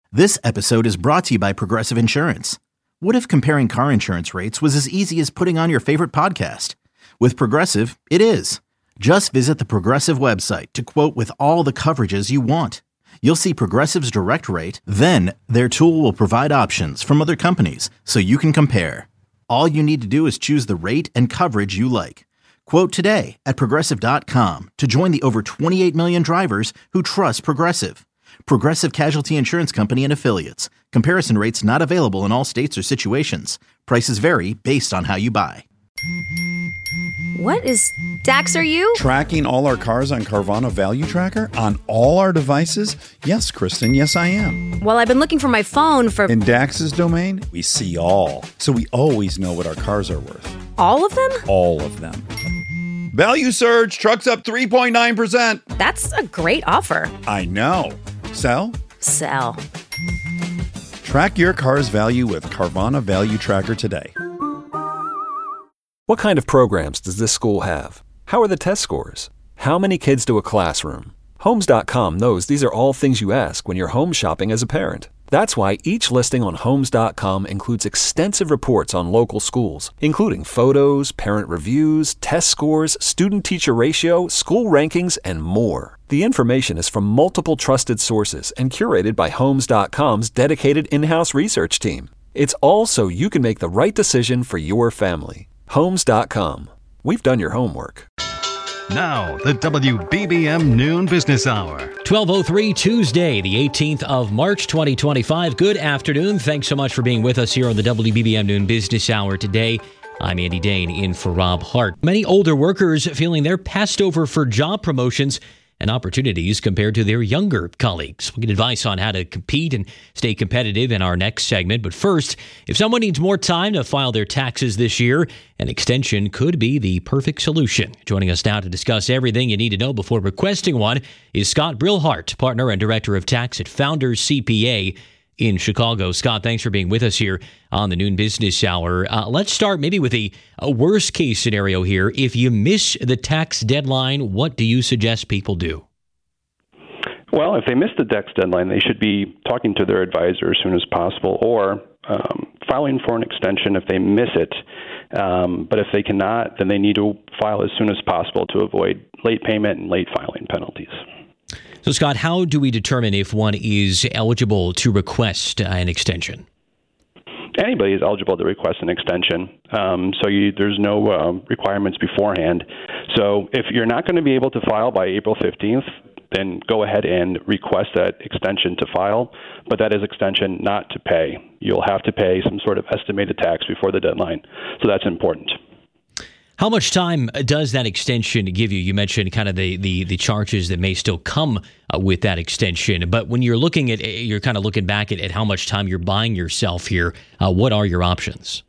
This episode is brought to you by Progressive Insurance. What if comparing car insurance rates was as easy as putting on your favorite podcast? With Progressive, it is. Just visit the Progressive website to quote with all the coverages you want. You'll see Progressive's direct rate, then their tool will provide options from other companies so you can compare. All you need to do is choose the rate and coverage you like. Quote today at Progressive.com to join the over 28 million drivers who trust Progressive. Progressive Casualty Insurance Company and Affiliates. Comparison rates not available in all states or situations. Prices vary based on how you buy. What is Dax, are you? Tracking all our cars on Carvana Value Tracker on all our devices? Yes, Kristen, yes I am. Well, I've been looking for my phone for... In Dax's domain, we see all. So we always know what our cars are worth. All of them? All of them. Value surge, trucks up 3.9%. That's a great offer. I know. Sell? Sell. Track your car's value with Carvana Value Tracker today. What kind of programs does this school have? How are the test scores? How many kids to a classroom? Homes.com knows these are all things you ask when you're home shopping as a parent. That's why each listing on Homes.com includes extensive reports on local schools, including photos, parent reviews, test scores, student-teacher ratio, school rankings, and more. The information is from multiple trusted sources and curated by Homes.com's dedicated in-house research team. It's all so you can make the right decision for your family. Homes.com. We've done your homework. Now, the WBBM Noon Business Hour. 12:03 Tuesday, the 18th of March, 2025. Good afternoon. Thanks so much for being with us here on the WBBM Noon Business Hour today. I'm Andy Dane in for Rob Hart. Many older workers feeling they're passed over for job promotions and opportunities compared to their younger colleagues. We'll get advice on how to compete and stay competitive in our next segment. But first, if someone needs more time to file their taxes this year, an extension could be the perfect solution. Joining us now to discuss everything you need to know before requesting one is Scott Brillhart, partner and director of tax at Founders CPA in Chicago. Scott, thanks for being with us here on the Noon Business Hour. Let's start maybe with a worst case scenario here. If you miss the tax deadline, what do you suggest people do? Well, if they miss the tax deadline, they should be talking to their advisor as soon as possible or filing for an extension if they miss it. But if they cannot, then they need to file as soon as possible to avoid late payment and late filing penalties. So, Scott, how do we determine if one is eligible to request an extension? Anybody is eligible to request an extension. There's no requirements beforehand. So if you're not going to be able to file by April 15th, then go ahead and request that extension to file. But that is extension not to pay. You'll have to pay some sort of estimated tax before the deadline. So that's important. How much time does that extension give you? You mentioned kind of the charges that may still come with that extension. But when you're looking at, you're kind of looking back at how much time you're buying yourself here, what are your options?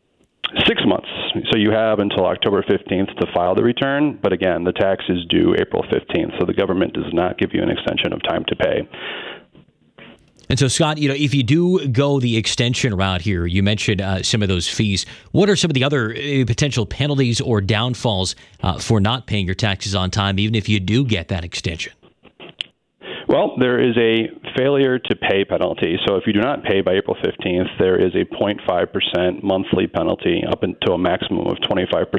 6 months. So you have until October 15th to file the return. But again, the tax is due April 15th. So the government does not give you an extension of time to pay. And so, Scott, if you do go the extension route here, you mentioned some of those fees. What are some of the other potential penalties or downfalls for not paying your taxes on time, even if you do get that extension? Well, there is a failure to pay penalty. So if you do not pay by April 15th, there is a 0.5% monthly penalty up until a maximum of 25%.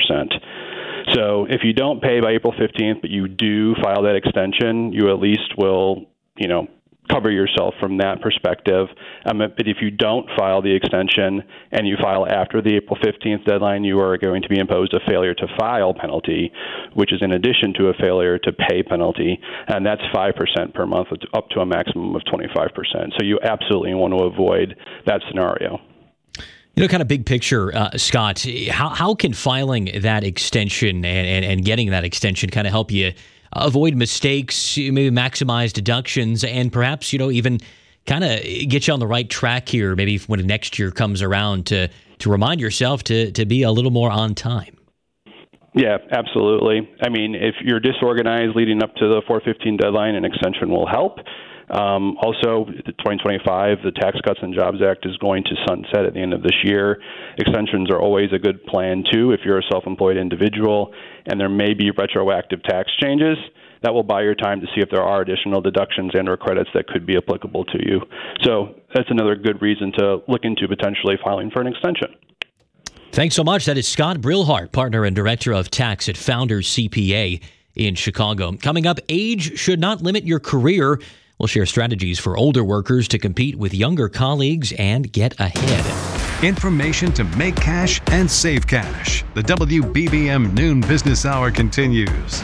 So if you don't pay by April 15th, but you do file that extension, you at least will, cover yourself from that perspective. But if you don't file the extension and you file after the April 15th deadline, you are going to be imposed a failure to file penalty, which is in addition to a failure to pay penalty, and that's 5% per month up to a maximum of 25%. So you absolutely want to avoid that scenario. Kind of big picture, Scott, how can filing that extension and getting that extension kind of help you avoid mistakes, maybe maximize deductions, and perhaps, even kind of get you on the right track here, maybe when next year comes around to remind yourself to be a little more on time? Yeah, absolutely. I mean, if you're disorganized leading up to the 4/15 deadline, an extension will help. Also, the 2025, the Tax Cuts and Jobs Act is going to sunset at the end of this year. Extensions are always a good plan, too, if you're a self-employed individual, and there may be retroactive tax changes. that will buy your time to see if there are additional deductions and or credits that could be applicable to you. So that's another good reason to look into potentially filing for an extension. Thanks so much. That is Scott Brillhart, partner and director of tax at Founders CPA in Chicago. Coming up, age should not limit your career. We'll share strategies for older workers to compete with younger colleagues and get ahead. Information to make cash and save cash. The WBBM Noon Business Hour continues.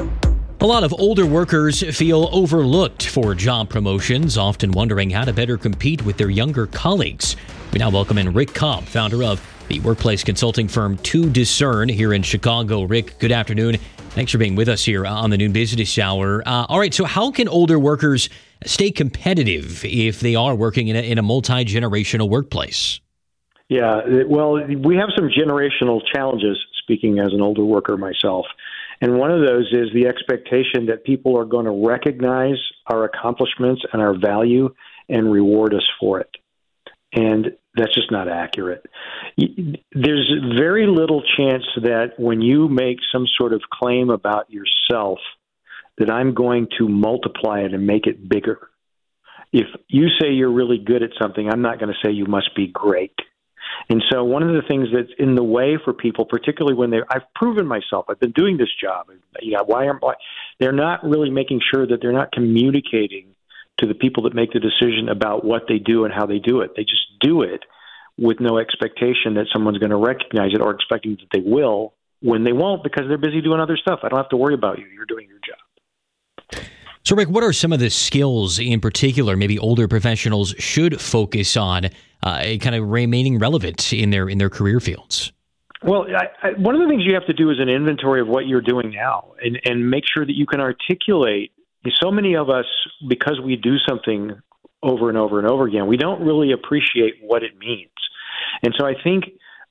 A lot of older workers feel overlooked for job promotions, often wondering how to better compete with their younger colleagues. We now welcome in Rick Cobb, founder of the workplace consulting firm To Discern here in Chicago. Rick, good afternoon. Thanks for being with us here on the Noon Business Hour. All right, so how can older workers stay competitive if they are working in a multi-generational workplace? Yeah, well, we have some generational challenges, speaking as an older worker myself. And one of those is the expectation that people are going to recognize our accomplishments and our value and reward us for it. And that's just not accurate. There's very little chance that when you make some sort of claim about yourself that I'm going to multiply it and make it bigger. If you say you're really good at something, I'm not going to say you must be great. And so one of the things that's in the way for people, particularly when I've proven myself, I've been doing this job. They're not really making sure that they're not communicating to the people that make the decision about what they do and how they do it. They just do it with no expectation that someone's going to recognize it or expecting that they will when they won't because they're busy doing other stuff. I don't have to worry about you. You're doing your job. So, Rick, what are some of the skills in particular maybe older professionals should focus on kind of remaining relevant in their career fields? Well, one of the things you have to do is an inventory of what you're doing now and make sure that you can articulate. So many of us, because we do something over and over and over again, we don't really appreciate what it means. And so I think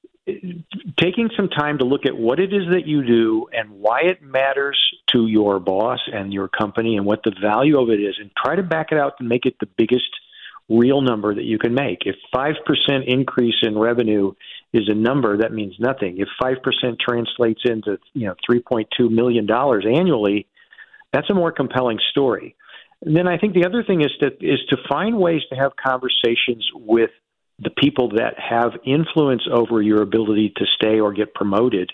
taking some time to look at what it is that you do and why it matters to your boss and your company and what the value of it is, and try to back it out and make it the biggest real number that you can make. If 5% increase in revenue is a number, that means nothing. If 5% translates into $3.2 million annually, that's a more compelling story. And then I think the other thing is to find ways to have conversations with the people that have influence over your ability to stay or get promoted,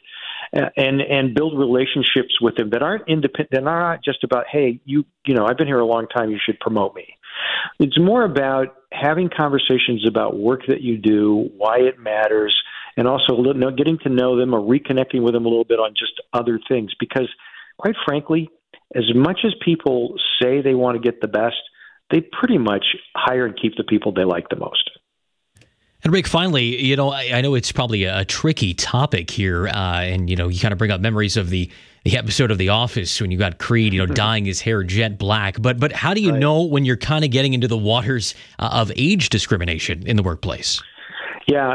and build relationships with them that aren't independent. They're not just about, hey, I've been here a long time, you should promote me. It's more about having conversations about work that you do, why it matters, and also getting to know them or reconnecting with them a little bit on just other things. Because quite frankly, as much as people say they want to get the best, they pretty much hire and keep the people they like the most. And Rick, finally, I know it's probably a tricky topic here, and you kind of bring up memories of the episode of The Office when you got Creed, dyeing his hair jet black. But how do you know when you're kind of getting into the waters of age discrimination in the workplace? Yeah,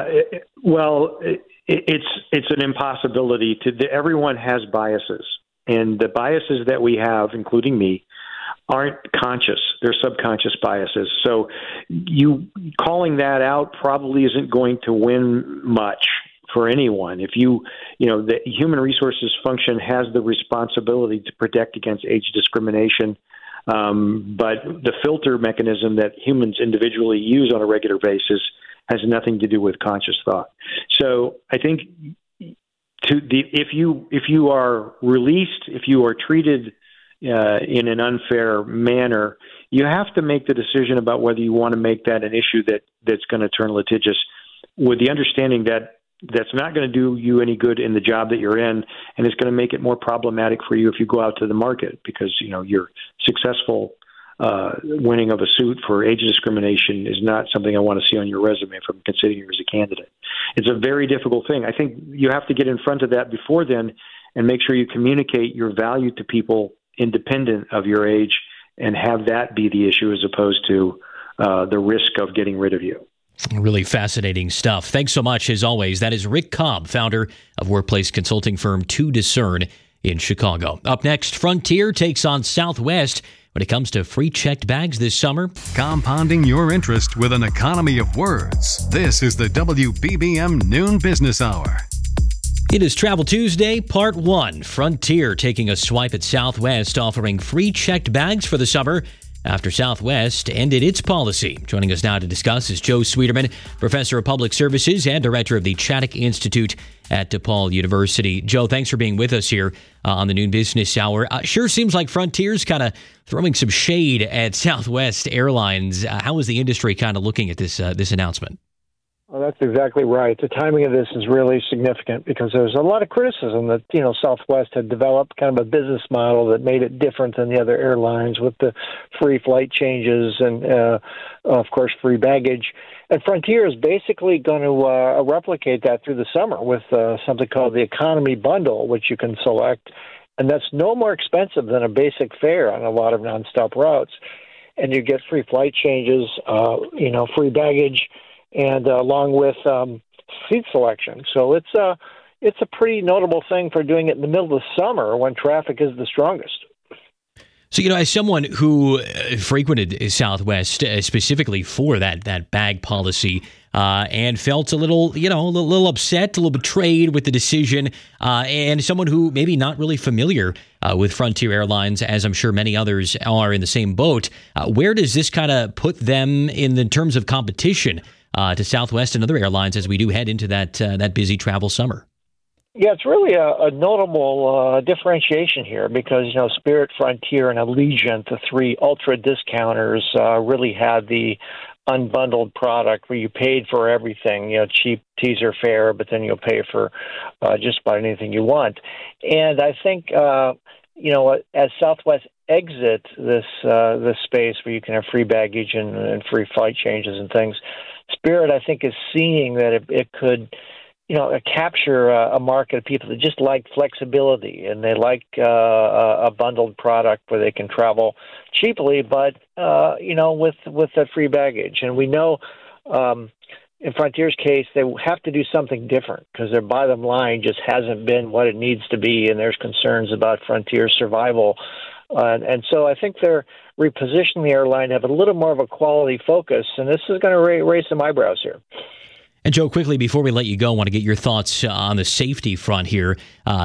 it's an impossibility. Everyone has biases. And the biases that we have, including me, aren't conscious. They're subconscious biases. So you calling that out probably isn't going to win much for anyone. If the human resources function has the responsibility to protect against age discrimination, but the filter mechanism that humans individually use on a regular basis has nothing to do with conscious thought. So I think if you are released, if you are treated in an unfair manner, you have to make the decision about whether you want to make that an issue that's going to turn litigious, with the understanding that that's not going to do you any good in the job that you're in, and it's going to make it more problematic for you if you go out to the market, because your successful winning of a suit for age discrimination is not something I want to see on your resume if I'm considering you as a candidate. It's a very difficult thing. I think you have to get in front of that before then and make sure you communicate your value to people independent of your age and have that be the issue as opposed to the risk of getting rid of you. Really fascinating stuff. Thanks so much, as always. That is Rick Cobb, founder of workplace consulting firm To Discern in Chicago. Up next, Frontier takes on Southwest when it comes to free checked bags this summer. Compounding your interest with an economy of words. This is the WBBM Noon Business Hour. It is Travel Tuesday, Part 1. Frontier taking a swipe at Southwest, offering free checked bags for the summer after Southwest ended its policy. Joining us now to discuss is Joe Sweeterman, Professor of Public Services and Director of the Chaddock Institute at DePaul University. Joe, thanks for being with us here on the Noon Business Hour. Sure seems like Frontier's kind of throwing some shade at Southwest Airlines. How is the industry kind of looking at this announcement? Well, that's exactly right. The timing of this is really significant because there's a lot of criticism that, Southwest had developed kind of a business model that made it different than the other airlines with the free flight changes and, of course, free baggage. And Frontier is basically going to replicate that through the summer with something called the Economy Bundle, which you can select. And that's no more expensive than a basic fare on a lot of nonstop routes. And you get free flight changes, free baggage, and along with seat selection. So it's a pretty notable thing for doing it in the middle of the summer when traffic is the strongest. So, as someone who frequented Southwest specifically for that bag policy and felt a little upset, a little betrayed with the decision, and someone who maybe not really familiar with Frontier Airlines, as I'm sure many others are in the same boat, where does this kind of put them in the terms of competition to Southwest and other airlines as we do head into that busy travel summer? Yeah, it's really a notable differentiation here because, Spirit, Frontier, and Allegiant, the three ultra discounters, really had the unbundled product where you paid for everything, cheap teaser fare, but then you'll pay for just about anything you want. And I think, as Southwest exit this space where you can have free baggage and free flight changes and things, Spirit, I think, is seeing that it could capture a market of people that just like flexibility and they like a bundled product where they can travel cheaply, but with that free baggage. And we know in Frontier's case they have to do something different because their bottom line just hasn't been what it needs to be, and there's concerns about Frontier's survival. And so I think they're repositioning the airline to have a little more of a quality focus, and this is going to raise some eyebrows here. And Joe, quickly, before we let you go, I want to get your thoughts on the safety front here.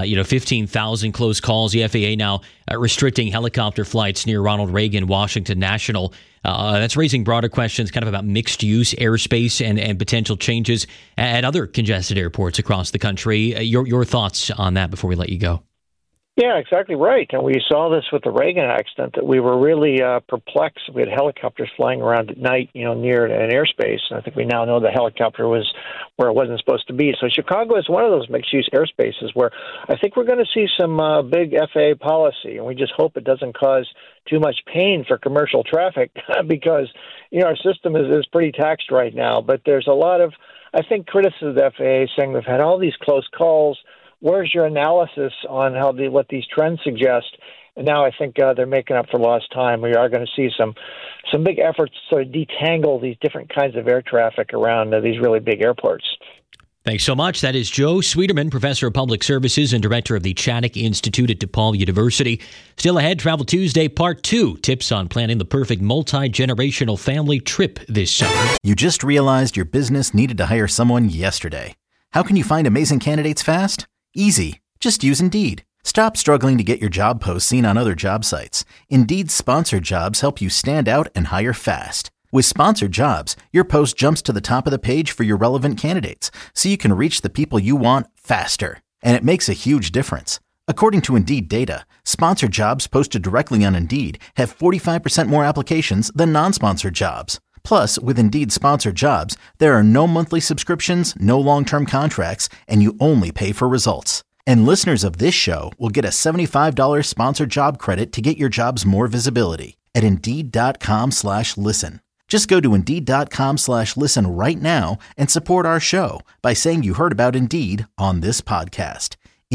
15,000 close calls. The FAA now restricting helicopter flights near Ronald Reagan Washington National. That's raising broader questions kind of about mixed-use airspace and potential changes at other congested airports across the country. Your thoughts on that before we let you go? Yeah, exactly right. And we saw this with the Reagan accident that we were really perplexed. We had helicopters flying around at night, near an airspace. And I think we now know the helicopter was where it wasn't supposed to be. So Chicago is one of those mixed-use airspaces where I think we're going to see some big FAA policy. And we just hope it doesn't cause too much pain for commercial traffic because, our system is pretty taxed right now. But there's a lot of, I think, criticism of the FAA saying we've had all these close calls. Where's your analysis on what these trends suggest? And now I think they're making up for lost time. We are going to see some big efforts to sort of detangle these different kinds of air traffic around these really big airports. Thanks so much. That is Joe Sweeterman, Professor of Public Services and Director of the Chaddock Institute at DePaul University. Still ahead, Travel Tuesday, Part 2, tips on planning the perfect multi-generational family trip this summer. You just realized your business needed to hire someone yesterday. How can you find amazing candidates fast? Easy. Just use Indeed. Stop struggling to get your job posts seen on other job sites. Indeed's sponsored jobs help you stand out and hire fast. With sponsored jobs, your post jumps to the top of the page for your relevant candidates, so you can reach the people you want faster. And it makes a huge difference. According to Indeed data, sponsored jobs posted directly on Indeed have 45% more applications than non-sponsored jobs. Plus, with Indeed sponsored jobs, there are no monthly subscriptions, no long-term contracts, and you only pay for results. And listeners of this show will get a $75 sponsored job credit to get your jobs more visibility at Indeed.com/listen. Just go to Indeed.com/listen right now and support our show by saying you heard about Indeed on this podcast.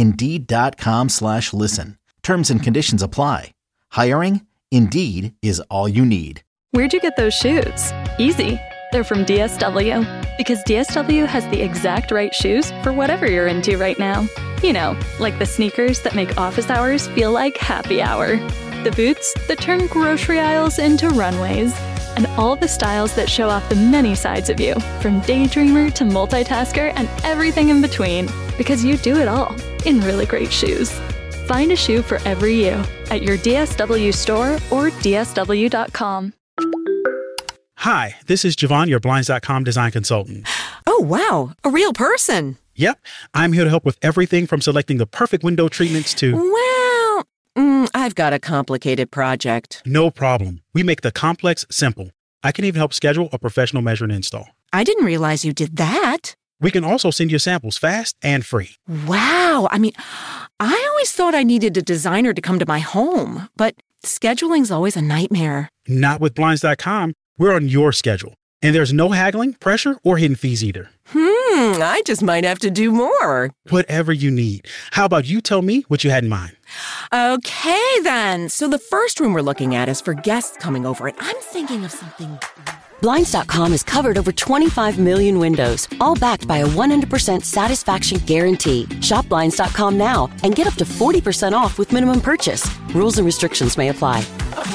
Indeed.com/listen. Terms and conditions apply. Hiring? Indeed is all you need. Where'd you get those shoes? Easy. They're from DSW. Because DSW has the exact right shoes for whatever you're into right now. Like the sneakers that make office hours feel like happy hour. The boots that turn grocery aisles into runways. and all the styles that show off the many sides of you, from daydreamer to multitasker and everything in between, because you do it all in really great shoes. Find a shoe for every you at your DSW store or DSW.com. Hi, this is Javon, your Blinds.com design consultant. Oh, wow. A real person. Yep. I'm here to help with everything from selecting the perfect window treatments to... Well, I've got a complicated project. No problem. We make the complex simple. I can even help schedule a professional measure and install. I didn't realize you did that. We can also send you samples fast and free. Wow. I mean, I always thought I needed a designer to come to my home, but scheduling's always a nightmare. Not with Blinds.com. We're on your schedule. And there's no haggling, pressure, or hidden fees either. I just might have to do more. Whatever you need. How about you tell me what you had in mind? Okay, then. So the first room we're looking at is for guests coming over, and I'm thinking of something... Blinds.com has covered over 25 million windows, all backed by a 100% satisfaction guarantee. Shop Blinds.com now and get up to 40% off with minimum purchase. Rules and restrictions may apply.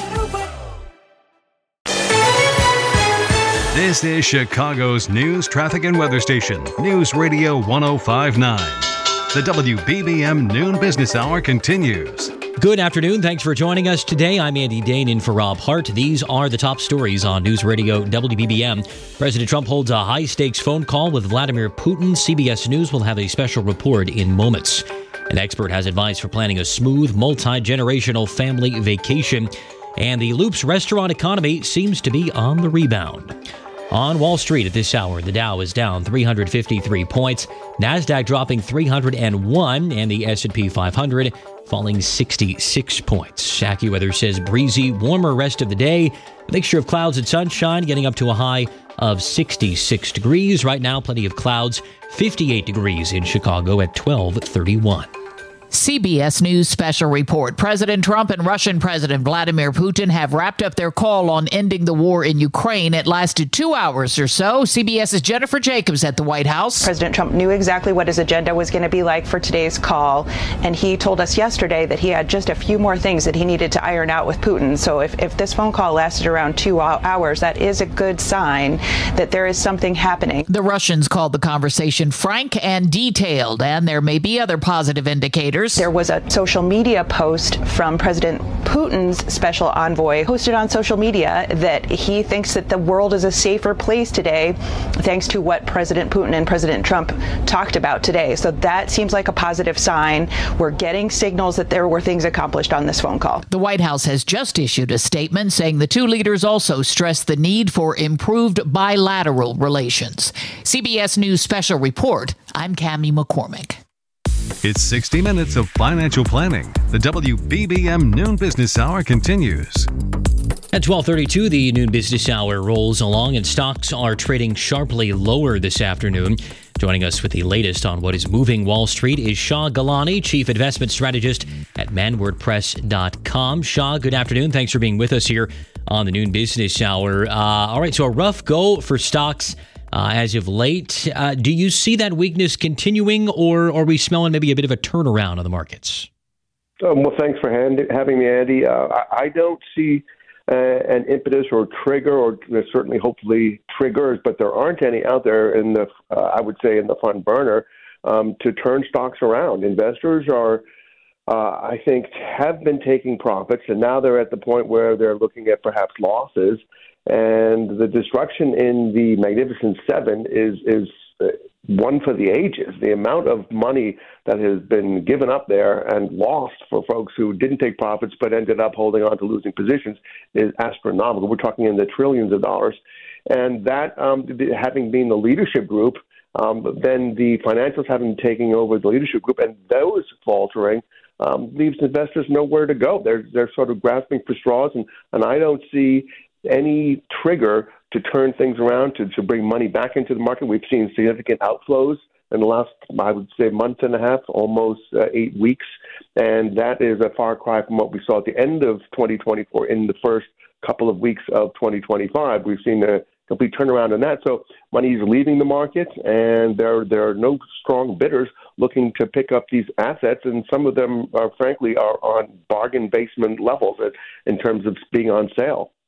This is Chicago's news, traffic, and weather station, News Radio 105.9. The WBBM Noon Business Hour continues. Good afternoon. Thanks for joining us today. I'm Andy Dane in for Rob Hart. These are the top stories on News Radio WBBM. President Trump holds a high-stakes phone call with Vladimir Putin. CBS News will have a special report in moments. An expert has advice for planning a smooth, multi-generational family vacation. And the Loops restaurant economy seems to be on the rebound. On Wall Street at this hour, the Dow is down 353 points, NASDAQ dropping 301, and the S&P 500 falling 66 points. AccuWeather says breezy, warmer rest of the day. A mixture of clouds and sunshine, getting up to a high of 66 degrees. Right now, plenty of clouds, 58 degrees in Chicago at 12:31. CBS News special report. President Trump and Russian President Vladimir Putin have wrapped up their call on ending the war in Ukraine. It lasted 2 hours or so. CBS's Jennifer Jacobs at the White House. President Trump knew exactly what his agenda was going to be like for today's call, and he told us yesterday that he had just a few more things that he needed to iron out with Putin. So if this phone call lasted around 2 hours, that is a good sign that there is something happening. The Russians called the conversation frank and detailed, and there may be other positive indicators. There was a social media post from President Putin's special envoy posted on social media that he thinks that the world is a safer place today thanks to what President Putin and President Trump talked about today. So that seems like a positive sign. We're getting signals that there were things accomplished on this phone call. The White House has just issued a statement saying the two leaders also stressed the need for improved bilateral relations. CBS News special report. I'm Cammie McCormick. It's 60 minutes of financial planning. The WBBM Noon Business Hour continues. At 12:32, the Noon Business Hour rolls along and stocks are trading sharply lower this afternoon. Joining us with the latest on what is moving Wall Street is Shah Gilani, Chief Investment Strategist at manwordpress.com. Shah, good afternoon. Thanks for being with us here on the Noon Business Hour. All right, so a rough go for stocks as of late. Do you see that weakness continuing, or are we smelling maybe a bit of a turnaround on the markets? Well, thanks for having me, Andy. I don't see an impetus or trigger, or certainly hopefully triggers, but there aren't any out there in the, I would say, in the front burner to turn stocks around. Investors are, I think, have been taking profits, and now they're at the point where they're looking at perhaps losses. And the destruction in the Magnificent Seven is one for the ages. The amount of money that has been given up there and lost for folks who didn't take profits but ended up holding on to losing positions is astronomical. We're talking in the trillions of dollars. And that, having been the leadership group, then the financials having taken over the leadership group, and those faltering, leaves investors nowhere to go. They're sort of grasping for straws, and I don't see any trigger to turn things around, to bring money back into the market. We've seen significant outflows in the last, I would say, month and a half, almost 8 weeks. And that is a far cry from what we saw at the end of 2024 in the first couple of weeks of 2025. We've seen a complete turnaround in that. So money is leaving the market, and there are no strong bidders looking to pick up these assets. And some of them, frankly, are on bargain basement levels in terms of being on sale.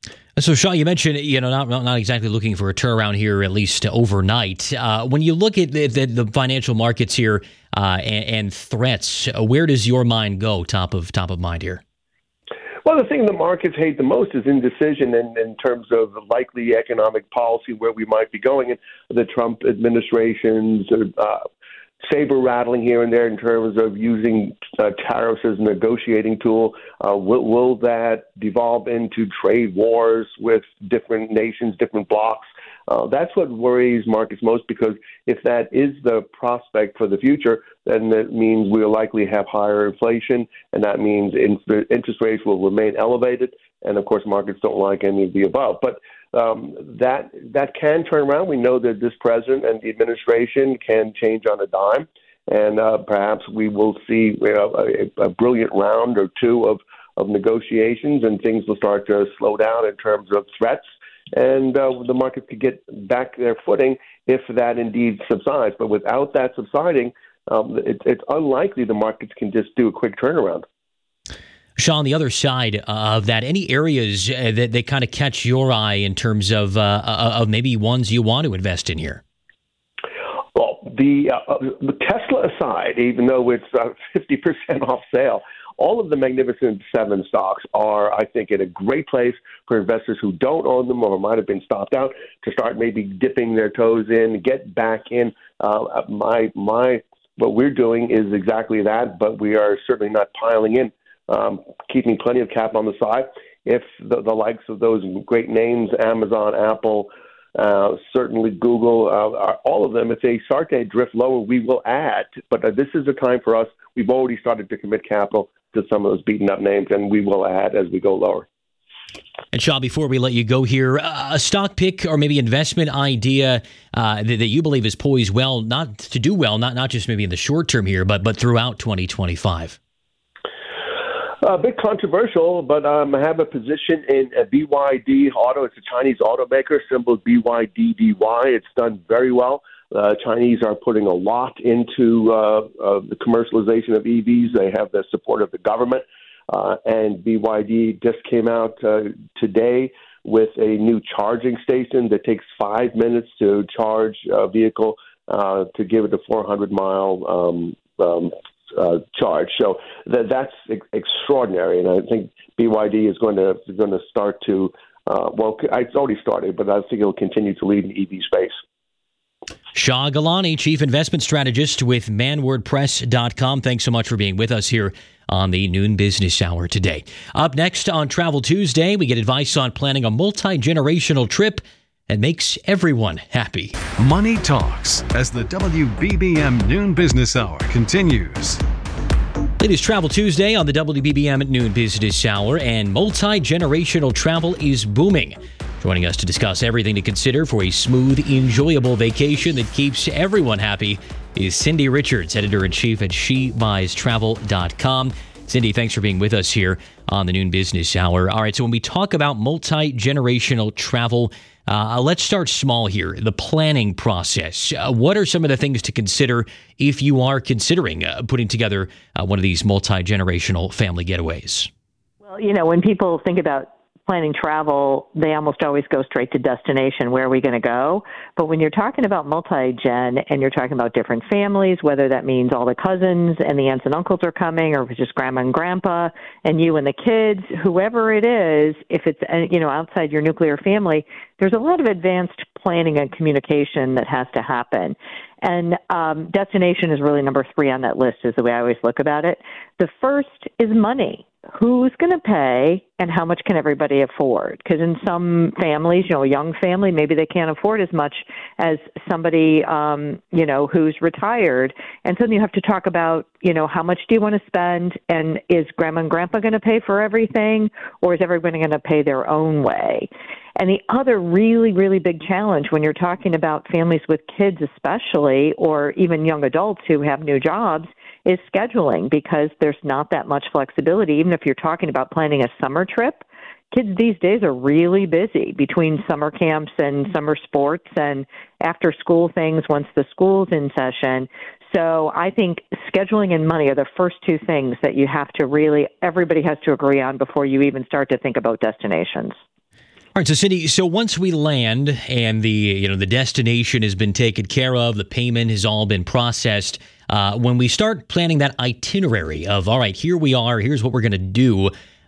So, Sean, you mentioned, not exactly looking for a turnaround here, at least overnight. When you look at the financial markets here and threats, where does your mind go top of mind here? Well, the thing the markets hate the most is indecision in terms of likely economic policy, where we might be going. And the Trump administration's saber rattling here and there in terms of using tariffs as a negotiating tool. Will that devolve into trade wars with different nations, different blocs? That's what worries markets most, because if that is the prospect for the future, then that means we'll likely have higher inflation, and that means interest rates will remain elevated. And of course, markets don't like any of the above. But that can turn around. We know that this president and the administration can change on a dime, and perhaps we will see a brilliant round or two of negotiations, and things will start to slow down in terms of threats. And the market could get back their footing if that indeed subsides. But without that subsiding, it's unlikely the markets can just do a quick turnaround. Sean, the other side of that, any areas that they kind of catch your eye in terms of maybe ones you want to invest in here? Well, the Tesla aside, even though it's 50% off sale, all of the Magnificent Seven stocks are, I think, in a great place for investors who don't own them or might have been stopped out to start maybe dipping their toes in, get back in. What we're doing is exactly that, but we are certainly not piling in, keeping plenty of capital on the side. If the likes of those great names, Amazon, Apple, certainly Google, all of them, if they start to drift lower, we will add. But this is a time for us. We've already started to commit capital to some of those beaten up names, and we will add as we go lower. And Sean, before we let you go here, a stock pick or maybe investment idea that you believe is poised well, not to do well, not just maybe in the short term here, but throughout 2025. A bit controversial, but I have a position in BYD Auto. It's a Chinese automaker, symbol BYDDY. It's done very well. Chinese are putting a lot into the commercialization of EVs. They have the support of the government. And BYD just came out today with a new charging station that takes 5 minutes to charge a vehicle to give it a 400-mile charge. So that's extraordinary, and I think BYD is going to start to it's already started, but I think it'll continue to lead in the EV space. Shah Gilani, Chief Investment Strategist with ManWordPress.com. Thanks so much for being with us here on the Noon Business Hour today. Up next on Travel Tuesday, we get advice on planning a multi-generational trip that makes everyone happy. Money Talks as the WBBM Noon Business Hour continues. It is Travel Tuesday on the WBBM Noon Business Hour, and multi-generational travel is booming. Joining us to discuss everything to consider for a smooth, enjoyable vacation that keeps everyone happy is Cindy Richards, Editor-in-Chief at SheBuysTravel.com. Cindy, thanks for being with us here on the Noon Business Hour. All right, so when we talk about multi-generational travel, let's start small here, the planning process. What are some of the things to consider if you are considering putting together one of these multi-generational family getaways? Well, when people think about planning travel, they almost always go straight to destination. Where are we going to go? But when you're talking about multi-gen and you're talking about different families, whether that means all the cousins and the aunts and uncles are coming, or if it's just grandma and grandpa and you and the kids, whoever it is, if it's, outside your nuclear family, there's a lot of advanced planning and communication that has to happen. And destination is really number 3 on that list, is the way I always look about it. The first is money. Who's going to pay and how much can everybody afford? Because in some families, a young family, maybe they can't afford as much as somebody, who's retired. And so then you have to talk about, how much do you want to spend? And is grandma and grandpa going to pay for everything? Or is everybody going to pay their own way? And the other really, really big challenge when you're talking about families with kids especially, or even young adults who have new jobs, is scheduling, because there's not that much flexibility. Even if you're talking about planning a summer trip, kids these days are really busy between summer camps and summer sports and after school things once the school's in session. So I think scheduling and money are the first 2 things that you have to everybody has to agree on before you even start to think about destinations. All right, so Cindy, so once we land and the destination has been taken care of, the payment has all been processed, when we start planning that itinerary of, all right, here we are, here's what we're going to do,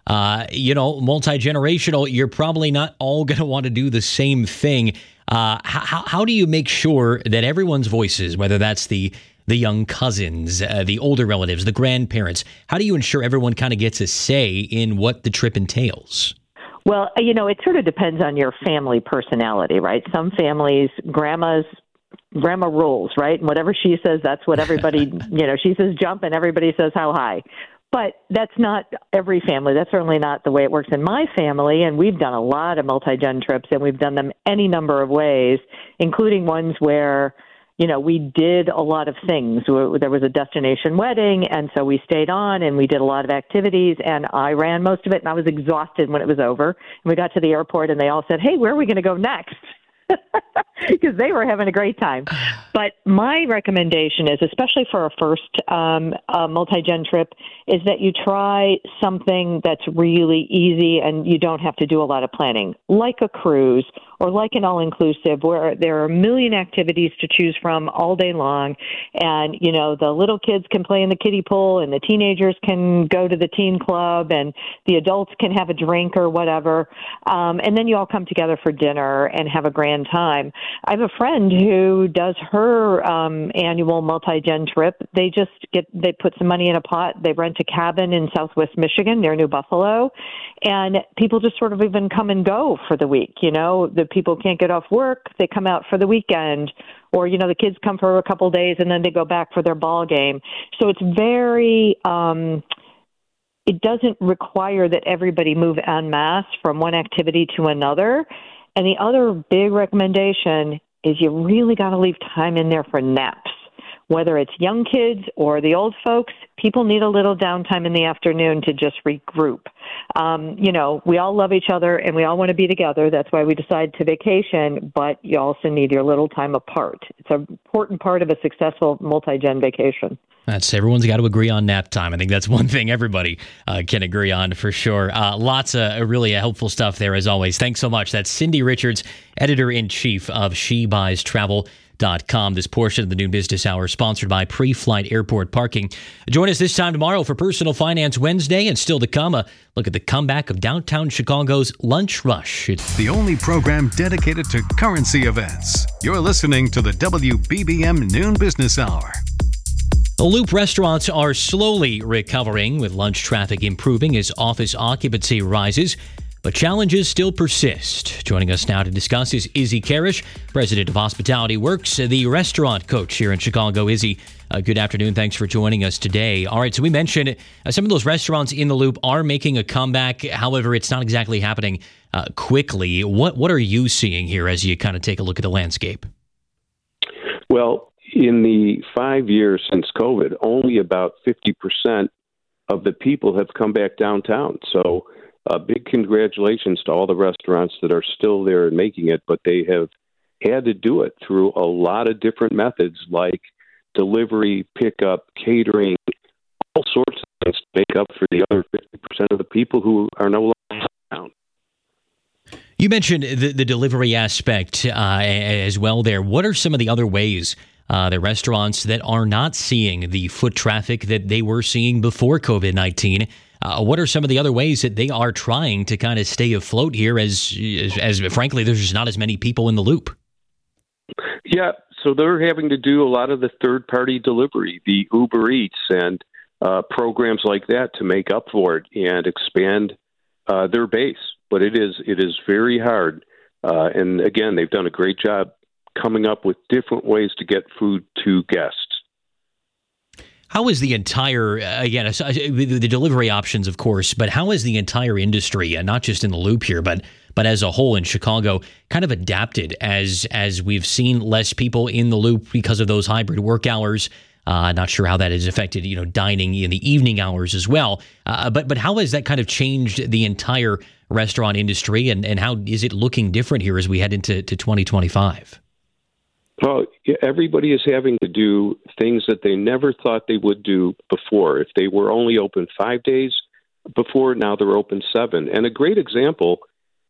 multi-generational, you're probably not all going to want to do the same thing. How do you make sure that everyone's voices, whether that's the young cousins, the older relatives, the grandparents, how do you ensure everyone kind of gets a say in what the trip entails? Well, it sort of depends on your family personality, right? Some families, grandma rules, right? And whatever she says, that's what everybody, she says jump and everybody says how high. But that's not every family. That's certainly not the way it works in my family. And we've done a lot of multi-gen trips, and we've done them any number of ways, including ones where we did a lot of things. There was a destination wedding, and so we stayed on, and we did a lot of activities, and I ran most of it, and I was exhausted when it was over. And we got to the airport, and they all said, hey, where are we going to go next? Because they were having a great time. But my recommendation is, especially for a first multi-gen trip, is that you try something that's really easy and you don't have to do a lot of planning, like a cruise or like an all-inclusive where there are a million activities to choose from all day long. And, the little kids can play in the kiddie pool and the teenagers can go to the teen club and the adults can have a drink or whatever. And then you all come together for dinner and have a grand time. I have a friend who does her annual multi-gen trip. They put some money in a pot. They rent a cabin in Southwest Michigan near New Buffalo, and people just sort of even come and go for the week. The people can't get off work. They come out for the weekend, or, the kids come for a couple days and then they go back for their ball game. So it's very, it doesn't require that everybody move en masse from one activity to another. And the other big recommendation is you really got to leave time in there for naps. Whether it's young kids or the old folks, people need a little downtime in the afternoon to just regroup. We all love each other and we all want to be together. That's why we decide to vacation, but you also need your little time apart. It's an important part of a successful multi-gen vacation. Everyone's got to agree on nap time. I think that's one thing everybody can agree on for sure. Lots of really helpful stuff there as always. Thanks so much. That's Cindy Richards, editor-in-chief of SheBuysTravel.com. This portion of the Noon Business Hour is sponsored by Pre-Flight Airport Parking. Join us this time tomorrow for Personal Finance Wednesday, and still to come, a look at the comeback of downtown Chicago's Lunch Rush. It's the only program dedicated to currency events. You're listening to the WBBM Noon Business Hour. The Loop restaurants are slowly recovering, with lunch traffic improving as office occupancy rises. But challenges still persist. Joining us now to discuss is Izzy Karish, president of Hospitality Works, the restaurant coach here in Chicago. Izzy, good afternoon. Thanks for joining us today. All right, so we mentioned some of those restaurants in the Loop are making a comeback. However, it's not exactly happening quickly. What are you seeing here as you kind of take a look at the landscape? Well, in the 5 years since COVID, only about 50% of the people have come back downtown. So big congratulations to all the restaurants that are still there and making it, but they have had to do it through a lot of different methods like delivery, pickup, catering, all sorts of things to make up for the other 50% of the people who are no longer down. You mentioned the delivery aspect as well there. What are some of the other ways the restaurants that are not seeing the foot traffic that they were seeing before COVID-19, what are some of the other ways that they are trying to kind of stay afloat here as frankly, there's just not as many people in the Loop? Yeah, so they're having to do a lot of the third-party delivery, the Uber Eats and programs like that to make up for it and expand their base. But it is very hard. And again, they've done a great job coming up with different ways to get food to guests. How is the entire, again, the delivery options, of course, but how is the entire industry, not just in the Loop here, but as a whole in Chicago, kind of adapted as we've seen less people in the Loop because of those hybrid work hours? Not sure how that has affected, dining in the evening hours as well. But how has that kind of changed the entire restaurant industry, and how is it looking different here as we head into 2025? Well, everybody is having to do things that they never thought they would do before. If they were only open 5 days before, now they're open 7. And a great example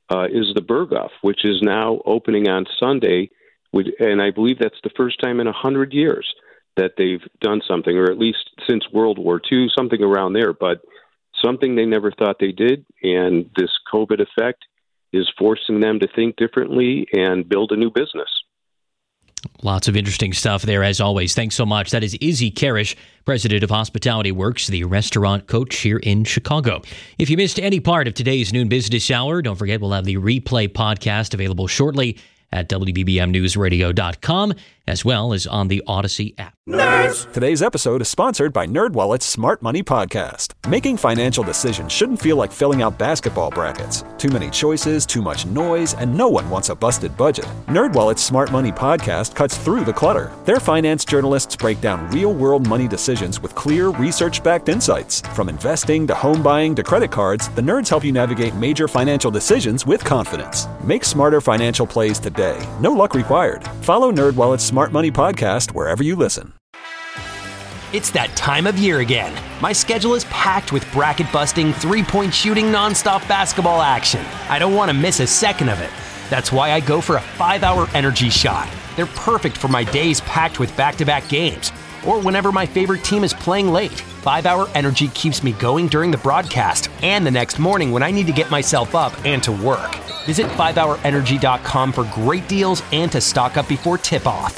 is the Berghoff, which is now opening on Sunday. And I believe that's the first time in 100 years that they've done something, or at least since World War II, something around there. But something they never thought they did, and this COVID effect is forcing them to think differently and build a new business. Lots of interesting stuff there, as always. Thanks so much. That is Izzy Karish, president of Hospitality Works, the restaurant coach here in Chicago. If you missed any part of today's Noon Business Hour, don't forget we'll have the replay podcast available shortly at WBBMNewsRadio.com, as well as on the Odyssey app. Nerds! Today's episode is sponsored by NerdWallet's Smart Money Podcast. Making financial decisions shouldn't feel like filling out basketball brackets. Too many choices, too much noise, and no one wants a busted budget. NerdWallet's Smart Money Podcast cuts through the clutter. Their finance journalists break down real-world money decisions with clear, research-backed insights. From investing to home buying to credit cards, the nerds help you navigate major financial decisions with confidence. Make smarter financial plays today. No luck required. Follow NerdWallet's Smart Money Podcast wherever you listen. It's that time of year again. My schedule is packed with bracket-busting, three-point shooting, nonstop basketball action. I don't want to miss a second of it. That's why I go for a 5-hour energy shot. They're perfect for my days packed with back-to-back games, or whenever my favorite team is playing late. 5-hour energy keeps me going during the broadcast and the next morning when I need to get myself up and to work. Visit 5hourenergy.com for great deals and to stock up before tip-off.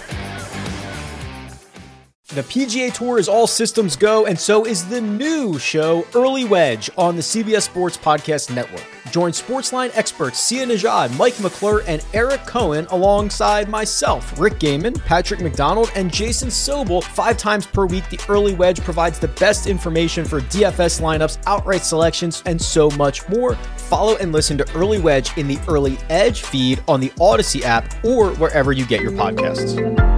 The PGA Tour is all systems go, and so is the new show, Early Wedge, on the CBS Sports Podcast Network. Join Sportsline experts Sia Nejad, Mike McClure, and Eric Cohen alongside myself, Rick Gaiman, Patrick McDonald, and Jason Sobel 5 times per week. The Early Wedge provides the best information for DFS lineups, outright selections, and so much more. Follow and listen to Early Wedge in the Early Edge feed on the Odyssey app or wherever you get your podcasts.